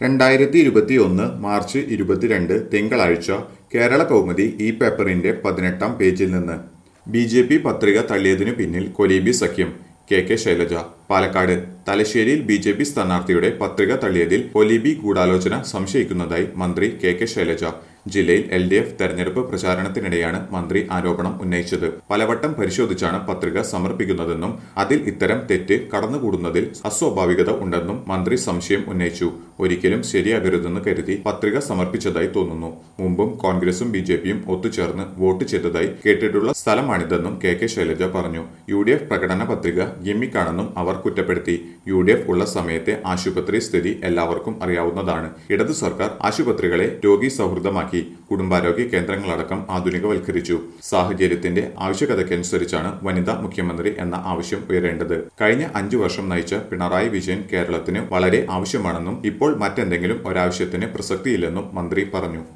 2021 March 22 തിങ്കളാഴ്ച കേരള കൗമുദി ഈ പേപ്പറിന്റെ 18-ാം പേജിൽ നിന്ന് ബി.ജെ.പി. പത്രിക തള്ളിയതിനു പിന്നിൽ കൊലീബി സഖ്യം. കെ ശൈലജ പാലക്കാട് തലശ്ശേരിയിൽ ബി.ജെ.പി. സ്ഥാനാർത്ഥിയുടെ പത്രിക തള്ളിയതിൽ കൊലീബി ഗൂഢാലോചന സംശയിക്കുന്നതായി മന്ത്രി കെ ശൈലജ. ജില്ലയിൽ എൽ.ഡി.എഫ്. തെരഞ്ഞെടുപ്പ് പ്രചാരണത്തിനിടെയാണ് മന്ത്രി ആരോപണം ഉന്നയിച്ചത്. പലവട്ടം പരിശോധിച്ചാണ് പത്രിക സമർപ്പിക്കുന്നതെന്നും അതിൽ ഇത്തരം തെറ്റ് കടന്നുകൂടുന്നതിൽ അസ്വാഭാവികത ഉണ്ടെന്നും മന്ത്രി സംശയം ഉന്നയിച്ചു. ഒരിക്കലും ശരിയാകരുതെന്ന് കരുതി പത്രിക സമർപ്പിച്ചതായി തോന്നുന്നു. മുമ്പും കോൺഗ്രസും ബി.ജെ.പിയും ഒത്തുചേർന്ന് വോട്ട് ചെയ്തതായി കേട്ടിട്ടുള്ള സ്ഥലമാണിതെന്നും കെ ശൈലജ പറഞ്ഞു. യു.ഡി.എഫ്. പ്രകടന പത്രിക ഗിമ്മിക്കാണെന്നും അവർ കുറ്റപ്പെടുത്തി. യു.ഡി.എഫ്. ഉള്ള സമയത്തെ ആശുപത്രി സ്ഥിതി എല്ലാവർക്കും അറിയാവുന്നതാണ്. ഇടതു സർക്കാർ ആശുപത്രികളെ രോഗി സൗഹൃദമാക്കി. കുടുംബാരോഗ്യ കേന്ദ്രങ്ങളടക്കം ആധുനികവൽക്കരിച്ചു. സാഹചര്യത്തിന്റെ ആവശ്യകതയ്ക്കനുസരിച്ചാണ് വനിതാ മുഖ്യമന്ത്രി എന്ന ആവശ്യം ഉയരേണ്ടത്. കഴിഞ്ഞ 5 വർഷം നയിച്ച പിണറായി വിജയൻ കേരളത്തിന് വളരെ ആവശ്യമാണെന്നും ഇപ്പോൾ മറ്റെന്തെങ്കിലും ഒരാവശ്യത്തിന് പ്രസക്തിയില്ലെന്നും മന്ത്രി പറഞ്ഞു.